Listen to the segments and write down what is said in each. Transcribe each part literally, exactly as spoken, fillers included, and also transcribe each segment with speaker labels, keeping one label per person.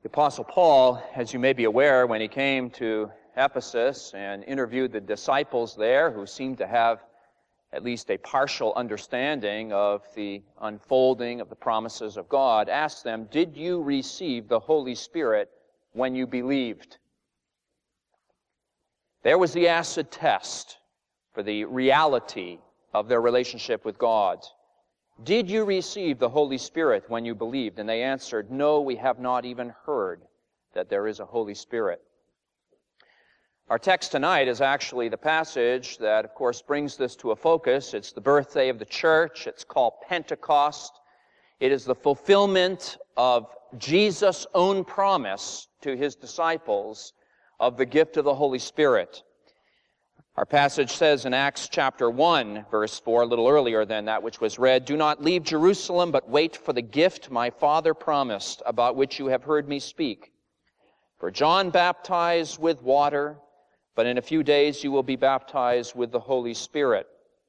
Speaker 1: The Apostle Paul, as you may be aware, when he came to Ephesus and interviewed the disciples there who seemed to have at least a partial understanding of the unfolding of the promises of God, asked them, "Did you receive the Holy Spirit when you believed?" There was the acid test for the reality of their relationship with God. Did you receive the Holy Spirit when you believed? And they answered, "No, we have not even heard that there is a Holy Spirit." Our text tonight is actually the passage that, of course, brings this to a focus. It's the birthday of the church. It's called Pentecost. It is the fulfillment of Jesus' own promise to his disciples of the gift of the Holy Spirit. Our passage says in Acts chapter one, verse four, a little earlier than that which was read, "Do not leave Jerusalem, but wait for the gift my Father promised, about which you have heard me speak. For John baptized with water, but in a few days you will be baptized with the Holy Spirit."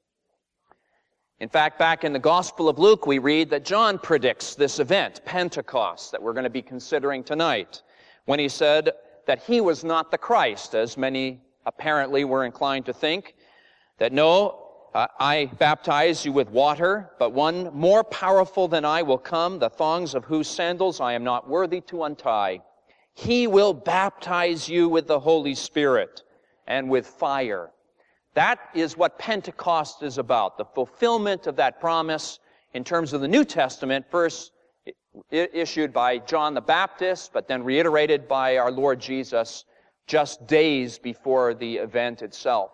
Speaker 1: In fact, back in the Gospel of Luke, we read that John predicts this event, Pentecost, that we're going to be considering tonight, when he said that he was not the Christ, as many apparently were inclined to think, that no, uh, I baptize you with water, but one more powerful than I will come, the thongs of whose sandals I am not worthy to untie. He will baptize you with the Holy Spirit and with fire. That is what Pentecost is about, the fulfillment of that promise in terms of the New Testament, first issued by John the Baptist, but then reiterated by our Lord Jesus just days before the event itself.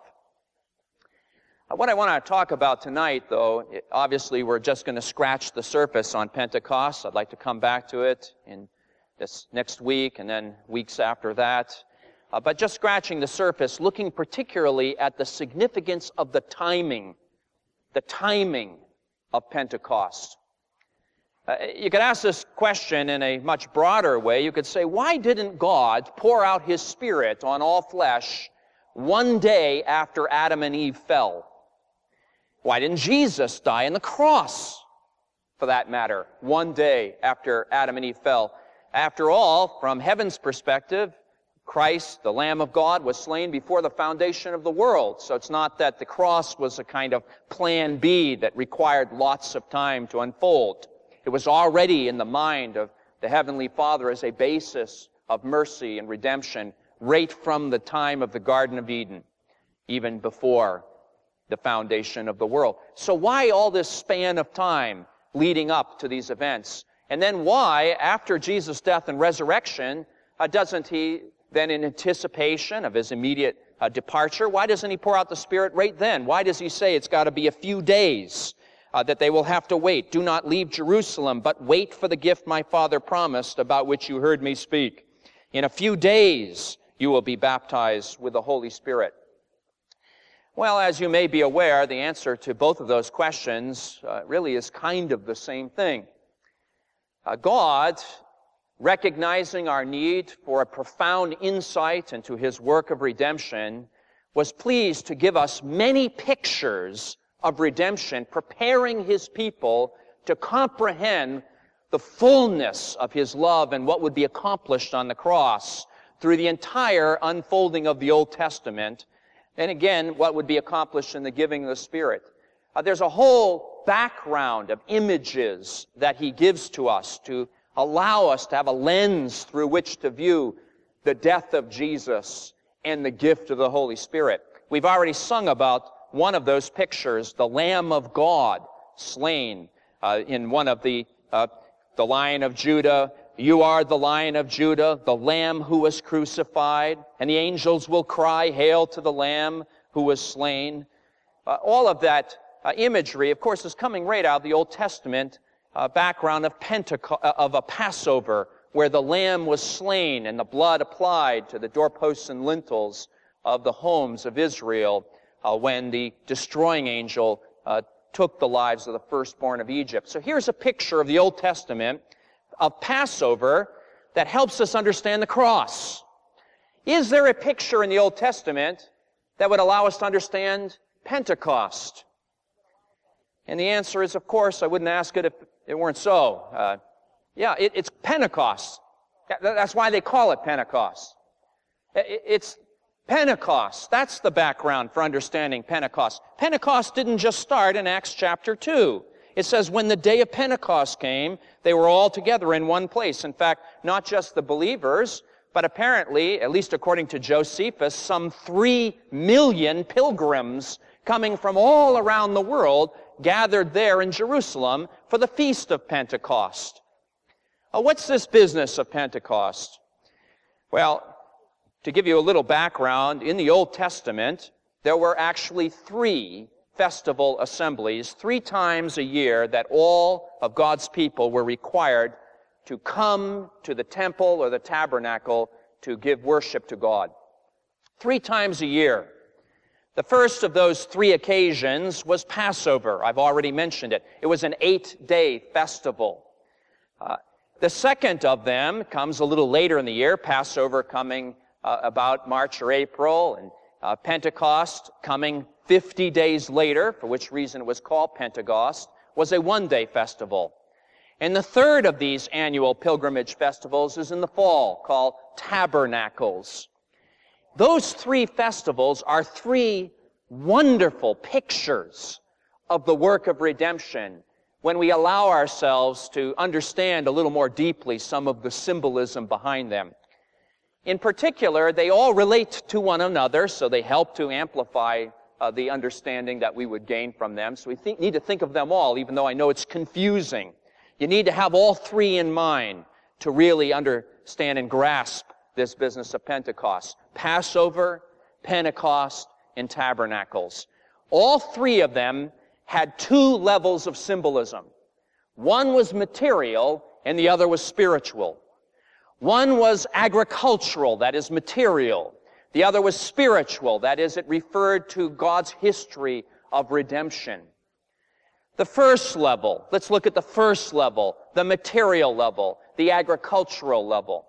Speaker 1: What I want to talk about tonight, though, obviously we're just going to scratch the surface on Pentecost. I'd like to come back to it in this next week and then weeks after that. Uh, but just scratching the surface, looking particularly at the significance of the timing, the timing of Pentecost. Uh, you could ask this question in a much broader way. You could say, why didn't God pour out his Spirit on all flesh one day after Adam and Eve fell? Why didn't Jesus die on the cross, for that matter, one day after Adam and Eve fell? After all, from heaven's perspective, Christ, the Lamb of God, was slain before the foundation of the world. So it's not that the cross was a kind of plan B that required lots of time to unfold. It was already in the mind of the Heavenly Father as a basis of mercy and redemption right from the time of the Garden of Eden, even before the foundation of the world. So why all this span of time leading up to these events? And then why, after Jesus' death and resurrection, uh, doesn't he then, in anticipation of his immediate uh, departure, why doesn't he pour out the Spirit right then? Why does he say it's got to be a few days? Uh, that they will have to wait. Do not leave Jerusalem, but wait for the gift my Father promised, about which you heard me speak. In a few days you will be baptized with the Holy Spirit. Well, as you may be aware, the answer to both of those questions uh, really is kind of the same thing. Uh, God, recognizing our need for a profound insight into his work of redemption, was pleased to give us many pictures of redemption, preparing his people to comprehend the fullness of his love and what would be accomplished on the cross through the entire unfolding of the Old Testament, and again, what would be accomplished in the giving of the Spirit. Uh, there's a whole background of images that he gives to us to allow us to have a lens through which to view the death of Jesus and the gift of the Holy Spirit. We've already sung about one of those pictures, the Lamb of God slain uh, in one of the, uh, the Lion of Judah. You are the Lion of Judah, the Lamb who was crucified, and the angels will cry, hail to the Lamb who was slain. Uh, all of that uh, imagery, of course, is coming right out of the Old Testament uh, background of Pentecost, uh, of a Passover, where the Lamb was slain and the blood applied to the doorposts and lintels of the homes of Israel, Uh, when the destroying angel uh, took the lives of the firstborn of Egypt. So here's a picture of the Old Testament of Passover that helps us understand the cross. Is there a picture in the Old Testament that would allow us to understand Pentecost? And the answer is, of course, I wouldn't ask it if it weren't so. Uh, yeah, it, it's Pentecost. That's why they call it Pentecost. It's Pentecost. That's the background for understanding Pentecost. Pentecost didn't just start in Acts chapter two. It says when the day of Pentecost came, they were all together in one place. In fact, not just the believers, but apparently, at least according to Josephus, some three million pilgrims coming from all around the world gathered there in Jerusalem for the Feast of Pentecost. Uh, what's this business of Pentecost? Well, to give you a little background, in the Old Testament, there were actually three festival assemblies, three times a year, that all of God's people were required to come to the temple or the tabernacle to give worship to God. Three times a year. The first of those three occasions was Passover. I've already mentioned it. It was an eight-day festival. Uh, the second of them comes a little later in the year, Passover coming uh, about March or April, and uh, Pentecost coming fifty days later, for which reason it was called Pentecost, was a one-day festival. And the third of these annual pilgrimage festivals is in the fall, called Tabernacles. Those three festivals are three wonderful pictures of the work of redemption when we allow ourselves to understand a little more deeply some of the symbolism behind them. In particular, they all relate to one another, so they help to amplify uh, the understanding that we would gain from them. So we think, need to think of them all, even though I know it's confusing. You need to have all three in mind to really understand and grasp this business of Pentecost. Passover, Pentecost, and Tabernacles. All three of them had two levels of symbolism. One was material, and the other was spiritual. One was agricultural, that is material. The other was spiritual, that is, it referred to God's history of redemption. The first level, let's look at the first level, the material level, the agricultural level.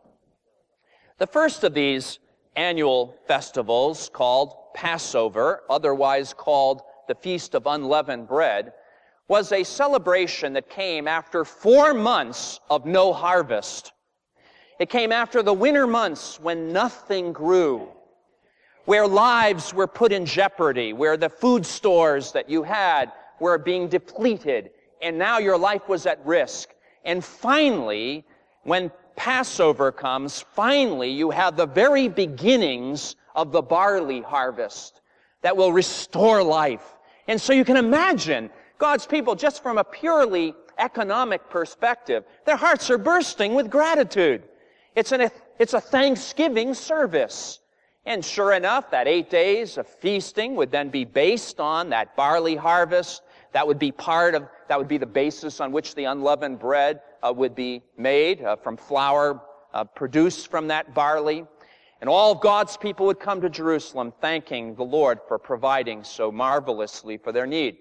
Speaker 1: The first of these annual festivals, called Passover, otherwise called the Feast of Unleavened Bread, was a celebration that came after four months of no harvest. It came after the winter months when nothing grew, where lives were put in jeopardy, where the food stores that you had were being depleted, and now your life was at risk. And finally, when Passover comes, finally you have the very beginnings of the barley harvest that will restore life. And so you can imagine God's people, just from a purely economic perspective, their hearts are bursting with gratitude. It's, an, it's a Thanksgiving service. And sure enough, that eight days of feasting would then be based on that barley harvest. That would be part of, that would be the basis on which the unleavened bread uh, would be made uh, from flour uh, produced from that barley. And all of God's people would come to Jerusalem thanking the Lord for providing so marvelously for their need.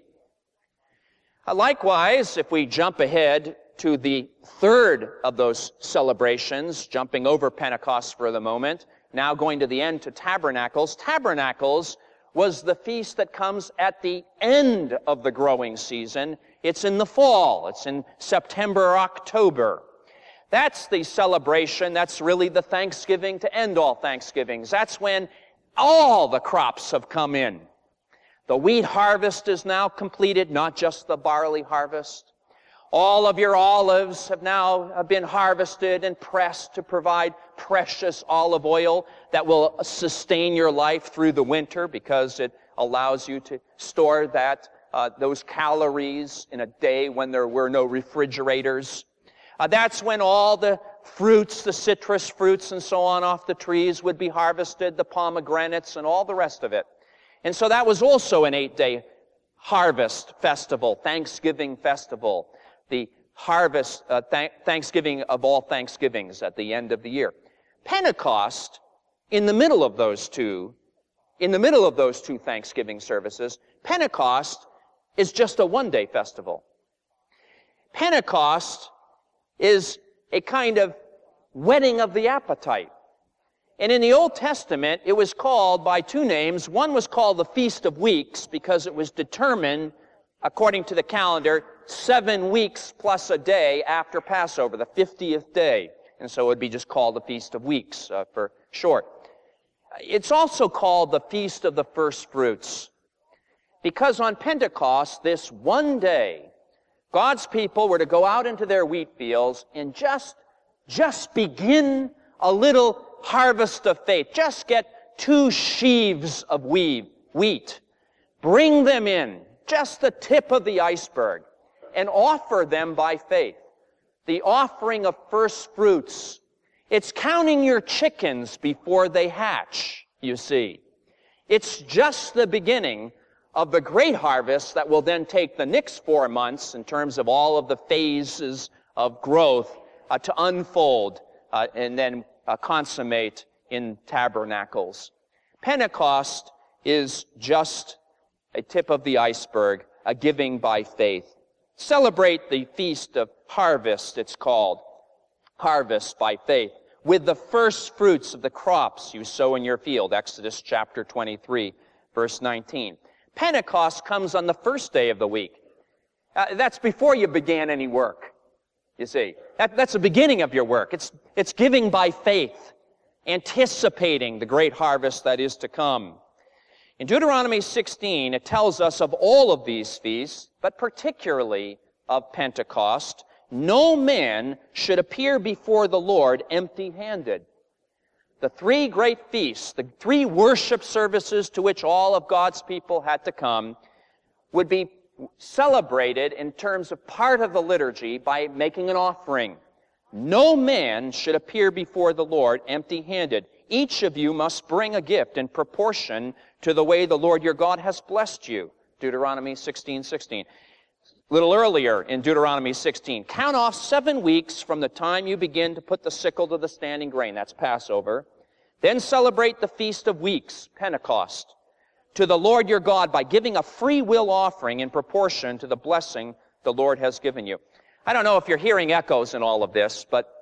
Speaker 1: Uh, likewise, if we jump ahead to the third of those celebrations, jumping over Pentecost for the moment, now going to the end to Tabernacles. Tabernacles was the feast that comes at the end of the growing season. It's in the fall. It's in September or October. That's the celebration. That's really the Thanksgiving to end all Thanksgivings. That's when all the crops have come in. The wheat harvest is now completed, not just the barley harvest. All of your olives have now been harvested and pressed to provide precious olive oil that will sustain your life through the winter because it allows you to store that, uh, those calories in a day when there were no refrigerators. Uh, that's when all the fruits, the citrus fruits and so on off the trees would be harvested, the pomegranates and all the rest of it. And so that was also an eight-day harvest festival, Thanksgiving festival. The harvest, uh, th- Thanksgiving of all Thanksgivings at the end of the year. Pentecost, in the middle of those two, in the middle of those two Thanksgiving services, Pentecost is just a one-day festival. Pentecost is a kind of whetting of the appetite. And in the Old Testament, it was called by two names. One was called the Feast of Weeks because it was determined, according to the calendar, seven weeks plus a day after Passover, the fiftieth day. and so it would be just called the Feast of Weeks uh, for short. It's also called the Feast of the First Fruits, because on Pentecost, this one day, God's people were to go out into their wheat fields and just, just begin a little harvest of faith. Just get two sheaves of wheat, bring them in, just the tip of the iceberg, and offer them by faith. The offering of first fruits. It's counting your chickens before they hatch, you see. It's just the beginning of the great harvest that will then take the next four months in terms of all of the phases of growth uh, to unfold uh, and then uh, consummate in tabernacles. Pentecost is just a tip of the iceberg, a giving by faith. Celebrate the Feast of Harvest, it's called. Harvest by faith. With the first fruits of the crops you sow in your field. Exodus chapter twenty-three, verse nineteen. Pentecost comes on the first day of the week. Uh, that's before you began any work, you see. That, that's the beginning of your work. It's, it's giving by faith, anticipating the great harvest that is to come. In Deuteronomy sixteen, it tells us of all of these feasts, but particularly of Pentecost, no man should appear before the Lord empty-handed. The three great feasts, the three worship services to which all of God's people had to come, would be celebrated in terms of part of the liturgy by making an offering. No man should appear before the Lord empty-handed. Each of you must bring a gift in proportion to the way the Lord your God has blessed you. Deuteronomy sixteen sixteen. A little earlier in Deuteronomy sixteen, count off seven weeks from the time you begin to put the sickle to the standing grain. That's Passover. Then celebrate the Feast of Weeks, Pentecost, to the Lord your God by giving a free will offering in proportion to the blessing the Lord has given you. I don't know if you're hearing echoes in all of this, but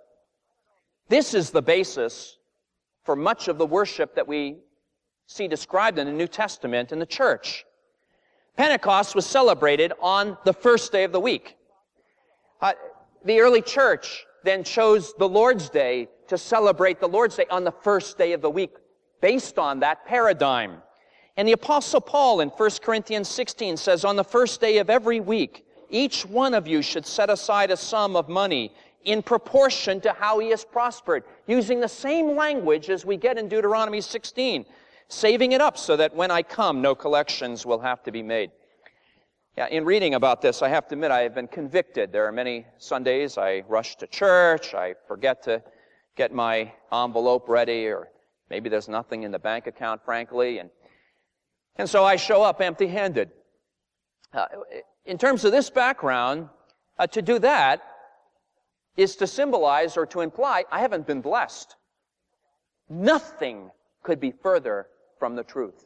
Speaker 1: this is the basis for much of the worship that we see described in the New Testament in the church. Pentecost was celebrated on the first day of the week. Uh, the early church then chose the Lord's Day to celebrate the Lord's Day on the first day of the week, based on that paradigm. And the Apostle Paul in First Corinthians sixteen says, on the first day of every week, each one of you should set aside a sum of money in proportion to how he has prospered, using the same language as we get in Deuteronomy sixteen. Saving it up so that when I come, no collections will have to be made. Yeah, in reading about this, I have to admit I have been convicted. There are many Sundays I rush to church, I forget to get my envelope ready, or maybe there's nothing in the bank account, frankly, and, and so I show up empty-handed. Uh, in terms of this background, uh, to do that is to symbolize or to imply I haven't been blessed. Nothing could be further from the truth.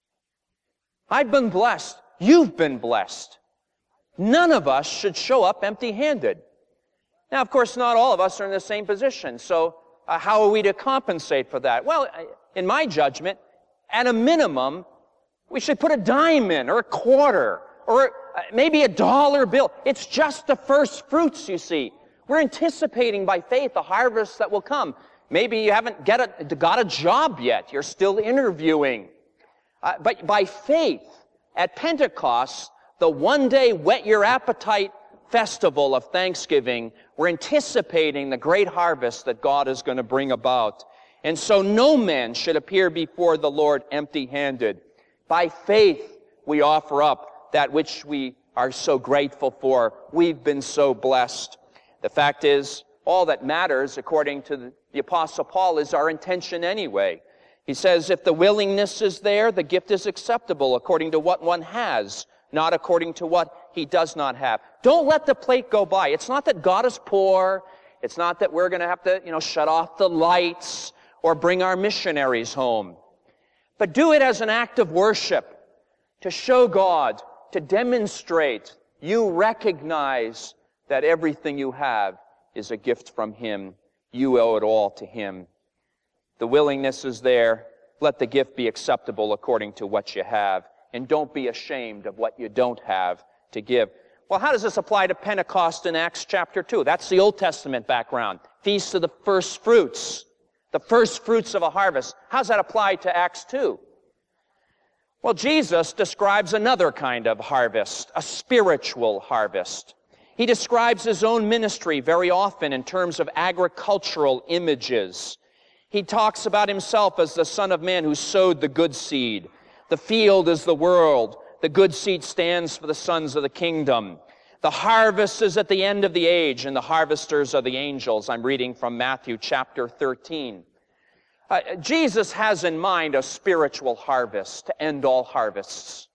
Speaker 1: I've been blessed. You've been blessed. None of us should show up empty-handed. Now, of course, not all of us are in the same position, so uh, how are we to compensate for that? Well, in my judgment, at a minimum, we should put a dime in, or a quarter, or uh, maybe a dollar bill. It's just the first fruits, you see. We're anticipating by faith the harvest that will come. Maybe you haven't get a, got a job yet. You're still interviewing. Uh, but by faith, at Pentecost, the one-day whet your appetite festival of Thanksgiving, we're anticipating the great harvest that God is going to bring about. And so no man should appear before the Lord empty-handed. By faith, we offer up that which we are so grateful for. We've been so blessed. The fact is, all that matters, according to the, the Apostle Paul, is our intention anyway. He says, if the willingness is there, the gift is acceptable according to what one has, not according to what he does not have. Don't let the plate go by. It's not that God is poor. It's not that we're going to have to, you know, shut off the lights or bring our missionaries home. But do it as an act of worship, to show God, to demonstrate you recognize that everything you have is a gift from Him. You owe it all to Him. The willingness is there. Let the gift be acceptable according to what you have. And don't be ashamed of what you don't have to give. Well, how does this apply to Pentecost in Acts chapter two? That's the Old Testament background. Feast of the first fruits. The first fruits of a harvest. How does that apply to Acts two? Well, Jesus describes another kind of harvest, a spiritual harvest. He describes his own ministry very often in terms of agricultural images. He talks about himself as the Son of Man who sowed the good seed. The field is the world. The good seed stands for the sons of the kingdom. The harvest is at the end of the age, and the harvesters are the angels. I'm reading from Matthew chapter thirteen. Uh, Jesus has in mind a spiritual harvest to end all harvests.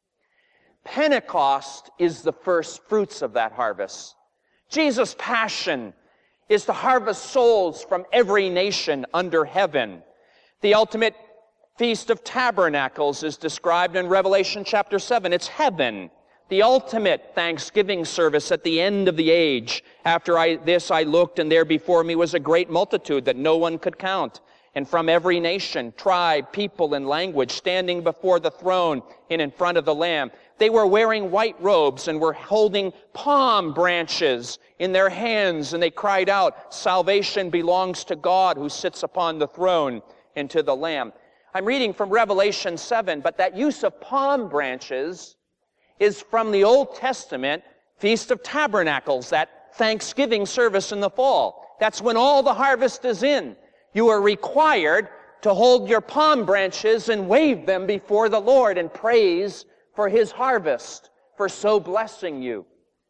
Speaker 1: Pentecost is the first fruits of that harvest. Jesus' passion is to harvest souls from every nation under heaven. The ultimate Feast of Tabernacles is described in Revelation chapter seven. It's heaven, the ultimate thanksgiving service at the end of the age. After I, this I looked, and there before me was a great multitude that no one could count, and from every nation, tribe, people, and language, standing before the throne and in front of the Lamb. They were wearing white robes and were holding palm branches in their hands, and they cried out, "Salvation belongs to God who sits upon the throne and to the Lamb." I'm reading from Revelation seven, but that use of palm branches is from the Old Testament Feast of Tabernacles, that Thanksgiving service in the fall. That's when all the harvest is in. You are required to hold your palm branches and wave them before the Lord in praise for His harvest, for so blessing you.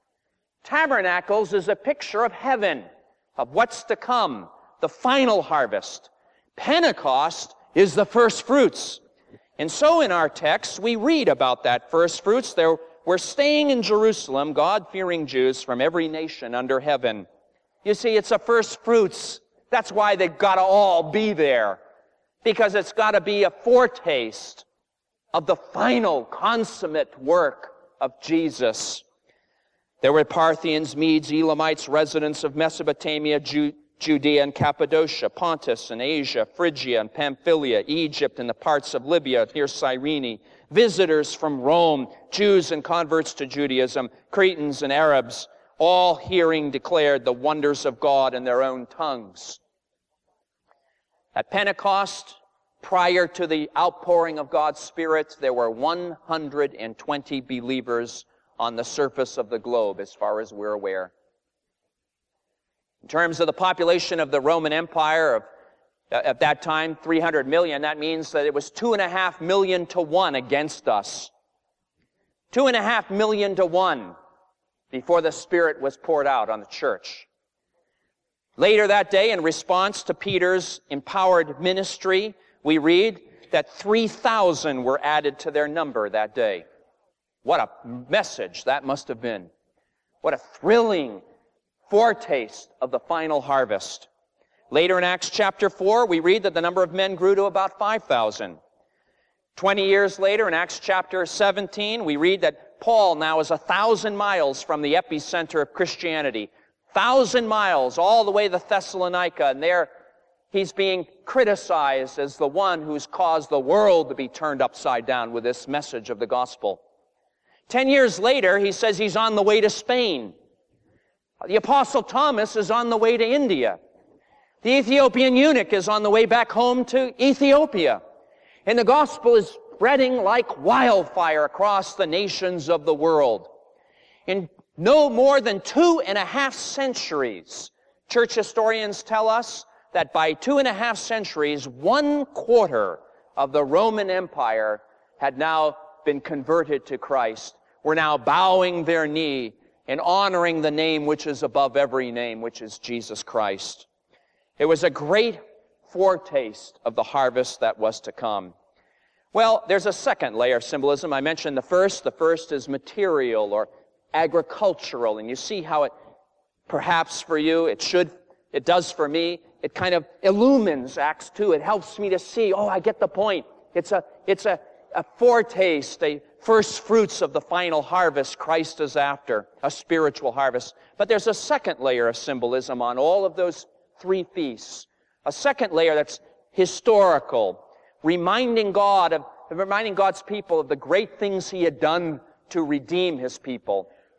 Speaker 1: Tabernacles is a picture of heaven, of what's to come, the final harvest. Pentecost is the first fruits. And so in our text, we read about that first fruits. There were staying in Jerusalem God-fearing Jews from every nation under heaven. You see, it's a first fruits. That's why they've got to all be there, because it's got to be a foretaste of the final consummate work of Jesus. There were Parthians, Medes, Elamites, residents of Mesopotamia, Ju- Judea and Cappadocia, Pontus and Asia, Phrygia and Pamphylia, Egypt and the parts of Libya near Cyrene, visitors from Rome, Jews and converts to Judaism, Cretans and Arabs, all hearing declared the wonders of God in their own tongues. At Pentecost, prior to the outpouring of God's Spirit, there were one hundred twenty believers on the surface of the globe, as far as we're aware. In terms of the population of the Roman Empire of, at that time, three hundred million, that means that it was two and a half million to one against us. Two and a half million to one before the Spirit was poured out on the church. Later that day, in response to Peter's empowered ministry, we read that three thousand were added to their number that day. What a message that must have been. What a thrilling foretaste of the final harvest. Later in Acts chapter four, we read that the number of men grew to about five thousand. Twenty years later, in Acts chapter seventeen, we read that Paul now is a thousand miles from the epicenter of Christianity. Thousand miles all the way to Thessalonica, and there he's being criticized as the one who's caused the world to be turned upside down with this message of the gospel. Ten years later, he says he's on the way to Spain. The Apostle Thomas is on the way to India. The Ethiopian eunuch is on the way back home to Ethiopia. And the gospel is spreading like wildfire across the nations of the world. In no more than two and a half centuries, church historians tell us that by two and a half centuries, one quarter of the Roman Empire had now been converted to Christ, were now bowing their knee and honoring the name which is above every name, which is Jesus Christ. It was a great foretaste of the harvest that was to come. Well, there's a second layer of symbolism. I mentioned the first. The first is material or agricultural, and you see how it, perhaps for you, it should, it does for me, it kind of illumines Acts two. It helps me to see, oh, I get the point. It's a, it's a, a foretaste, a first fruits of the final harvest Christ is after, a spiritual harvest. But there's a second layer of symbolism on all of those three feasts. A second layer that's historical, reminding God of, reminding God's people of the great things He had done to redeem His people.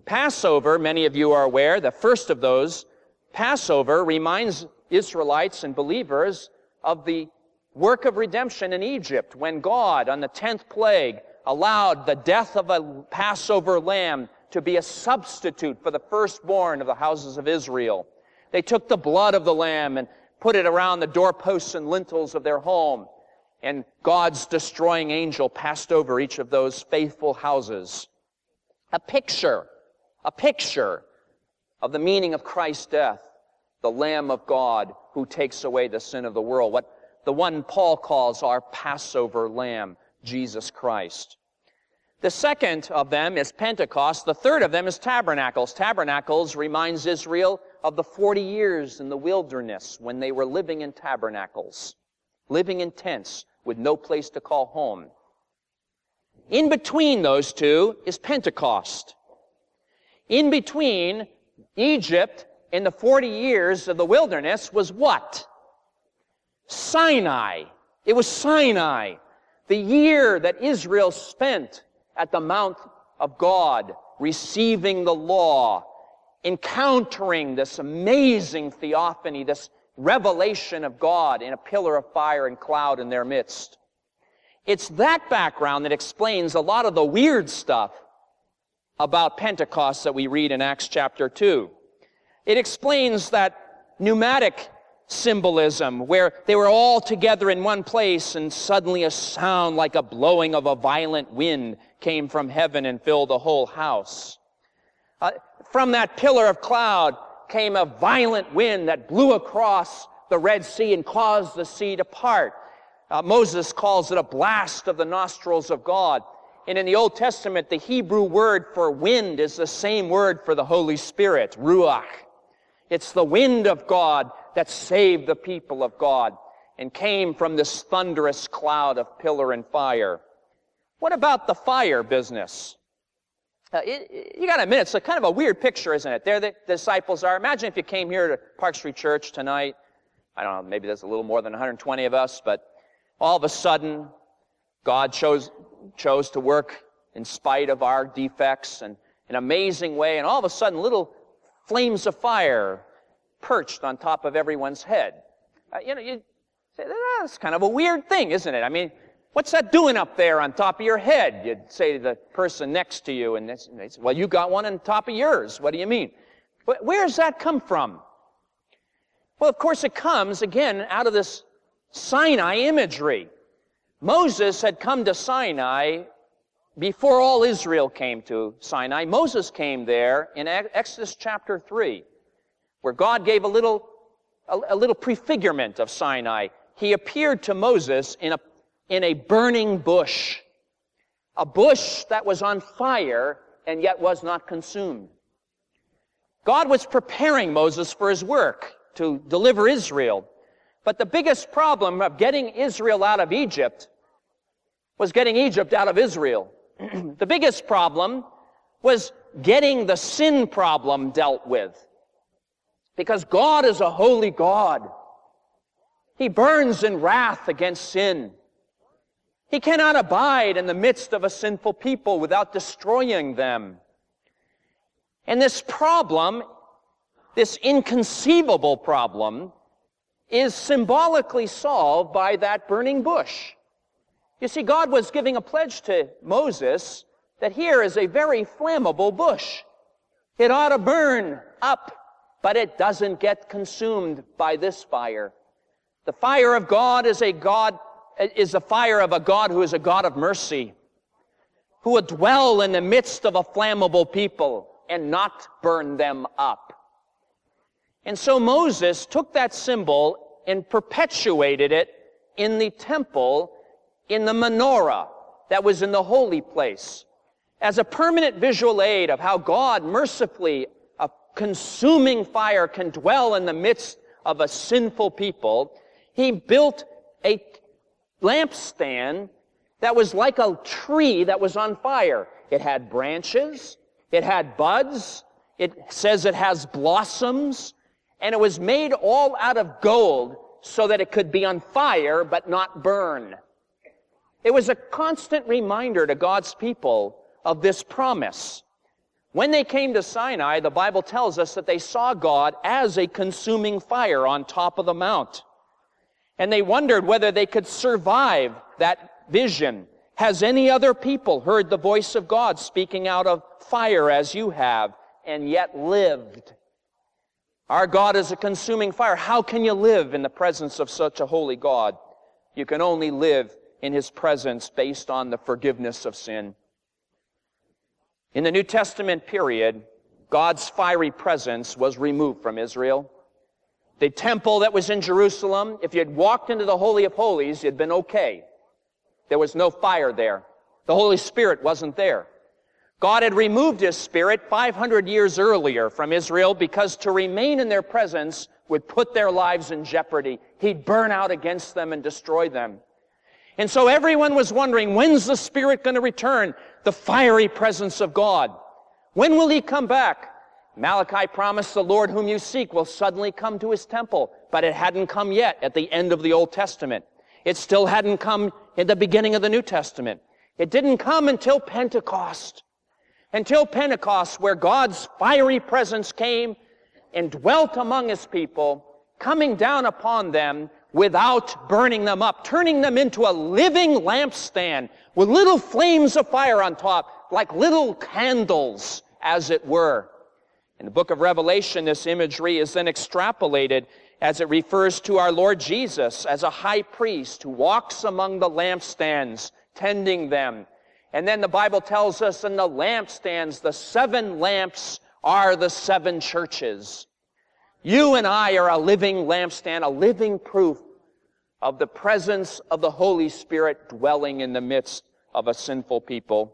Speaker 1: Passover, many of you are aware, the first of those, Passover reminds Israelites and believers of the work of redemption in Egypt, when God, on the tenth plague, allowed the death of a Passover lamb to be a substitute for the firstborn of the houses of Israel. They took the blood of the lamb and put it around the doorposts and lintels of their home, and God's destroying angel passed over each of those faithful houses. A picture, a picture of the meaning of Christ's death, the Lamb of God who takes away the sin of the world, what the one Paul calls our Passover Lamb, Jesus Christ. The second of them is Pentecost. The third of them is Tabernacles. Tabernacles reminds Israel of the forty years in the wilderness when they were living in tabernacles, living in tents with no place to call home. In between those two is Pentecost. In between Egypt and the forty years of the wilderness was what? Sinai. It was Sinai, the year that Israel spent at the Mount of God, receiving the law, encountering this amazing theophany, this revelation of God in a pillar of fire and cloud in their midst. It's that background that explains a lot of the weird stuff about Pentecost that we read in Acts chapter two. It explains that pneumatic symbolism where they were all together in one place and suddenly a sound like a blowing of a violent wind came from heaven and filled the whole house. Uh, from that pillar of cloud came a violent wind that blew across the Red Sea and caused the sea to part. Uh, Moses calls it a blast of the nostrils of God. And in the Old Testament, the Hebrew word for wind is the same word for the Holy Spirit, ruach. It's the wind of God that saved the people of God and came from this thunderous cloud of pillar and fire. What about the fire business? Uh, it, you got to admit, it's a kind of a weird picture, isn't it? There the disciples are. Imagine if you came here to Park Street Church tonight. I don't know, maybe there's a little more than one hundred twenty of us, but all of a sudden, God chose, chose to work in spite of our defects and in an amazing way, and all of a sudden, little flames of fire perched on top of everyone's head. Uh, you know, you say, that's kind of a weird thing, isn't it? I mean, what's that doing up there on top of your head? You'd say to the person next to you, and they say, well, you got one on top of yours. What do you mean? Where does that come from? Well, of course, it comes, again, out of this Sinai imagery. Moses had come to Sinai before all Israel came to Sinai. Moses came there in Exodus chapter three, where God gave a little, a, a little prefigurement of Sinai. He appeared to Moses in a, in a burning bush, a bush that was on fire and yet was not consumed. God was preparing Moses for his work to deliver Israel. But the biggest problem of getting Israel out of Egypt was getting Egypt out of Israel. The biggest problem was getting the sin problem dealt with. Because God is a holy God. He burns in wrath against sin. He cannot abide in the midst of a sinful people without destroying them. And this problem, this inconceivable problem, is symbolically solved by that burning bush. You see, God was giving a pledge to Moses that here is a very flammable bush. It ought to burn up, but it doesn't get consumed by this fire. The fire of God is a God, is the fire of a God who is a God of mercy, who would dwell in the midst of a flammable people and not burn them up. And so Moses took that symbol and perpetuated it in the temple, in the menorah that was in the holy place, as a permanent visual aid of how God mercifully, a consuming fire, can dwell in the midst of a sinful people. He built a lampstand that was like a tree that was on fire. It had branches, it had buds, it says it has blossoms, and it was made all out of gold so that it could be on fire but not burn. It was a constant reminder to God's people of this promise. When they came to Sinai, the Bible tells us that they saw God as a consuming fire on top of the mount. And they wondered whether they could survive that vision. Has any other people heard the voice of God speaking out of fire as you have, and yet lived? Our God is a consuming fire. How can you live in the presence of such a holy God? You can only live in His presence based on the forgiveness of sin. In the New Testament period, God's fiery presence was removed from Israel. The temple that was in Jerusalem, if you had walked into the Holy of Holies, you'd been okay. There was no fire there. The Holy Spirit wasn't there. God had removed His Spirit five hundred years earlier from Israel because to remain in their presence would put their lives in jeopardy. He'd burn out against them and destroy them. And so everyone was wondering, when's the Spirit going to return? The fiery presence of God. When will He come back? Malachi promised the Lord whom you seek will suddenly come to His temple, but it hadn't come yet at the end of the Old Testament. It still hadn't come in the beginning of the New Testament. It didn't come until Pentecost. Until Pentecost, where God's fiery presence came and dwelt among His people, coming down upon them without burning them up, turning them into a living lampstand with little flames of fire on top, like little candles, as it were. In the book of Revelation, this imagery is then extrapolated as it refers to our Lord Jesus as a high priest who walks among the lampstands, tending them. And then the Bible tells us in the lampstands, the seven lamps are the seven churches. You and I are a living lampstand, a living proof of the presence of the Holy Spirit dwelling in the midst of a sinful people.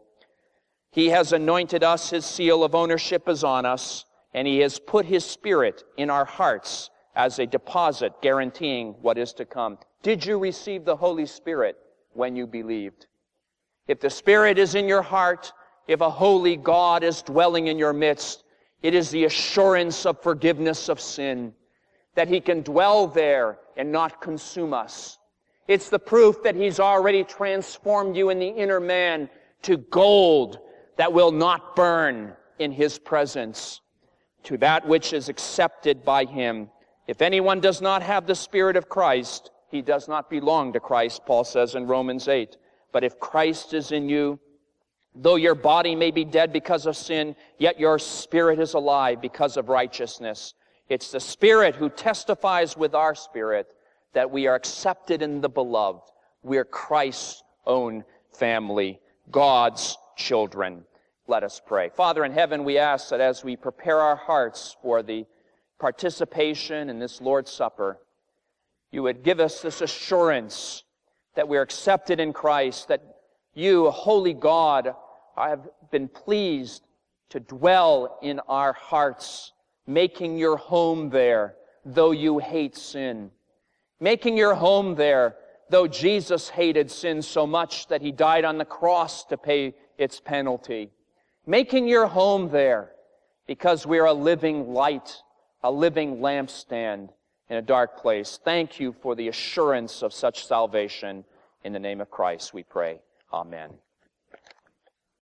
Speaker 1: He has anointed us, His seal of ownership is on us, and He has put His Spirit in our hearts as a deposit guaranteeing what is to come. Did you receive the Holy Spirit when you believed? If the Spirit is in your heart, if a holy God is dwelling in your midst, it is the assurance of forgiveness of sin, that He can dwell there and not consume us. It's the proof that He's already transformed you in the inner man to gold that will not burn in His presence, to that which is accepted by Him. If anyone does not have the Spirit of Christ, he does not belong to Christ, Paul says in Romans eight. But if Christ is in you, though your body may be dead because of sin, yet your spirit is alive because of righteousness. It's the Spirit who testifies with our spirit that we are accepted in the Beloved. We are Christ's own family, God's children. Let us pray. Father in heaven, we ask that as we prepare our hearts for the participation in this Lord's Supper, you would give us this assurance that we are accepted in Christ, that you, holy God, have been pleased to dwell in our hearts, making your home there, though you hate sin. Making your home there, though Jesus hated sin so much that He died on the cross to pay its penalty. Making your home there because we are a living light, a living lampstand in a dark place. Thank you for the assurance of such salvation. In the name of Christ we pray. Amen.